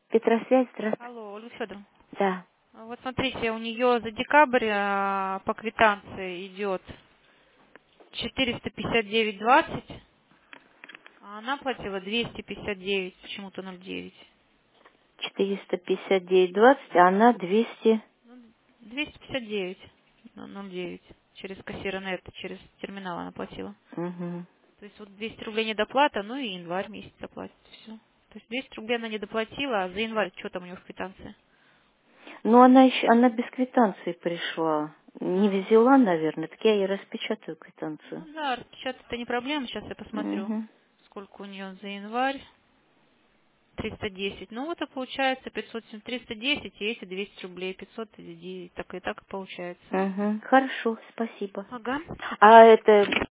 Петросвязь, здравствуйте. Алло, Ольга Федоровна. Да. Вот смотрите, у нее за декабрь по квитанции идет 459,20, а она платила 259, почему-то 0,9. 459,20, а она 200. Ну, 259, 0,9. Через кассира нет, через терминал она платила. Угу. То есть вот 200 рублей недоплата, ну и январь месяц оплатит, все. То есть 200 рублей она не доплатила, а за январь что там у нее в квитанции? Ну, она еще, она без квитанции пришла. Не А. взяла, наверное, так я ей распечатаю Ну квитанцию. да, распечатать это не проблема, сейчас я посмотрю, Угу. сколько у нее за январь. 310. Ну вот и получается 507, 310 и эти 200 рублей, 500 и так и так и получается. Угу. Хорошо, спасибо. Ага. А это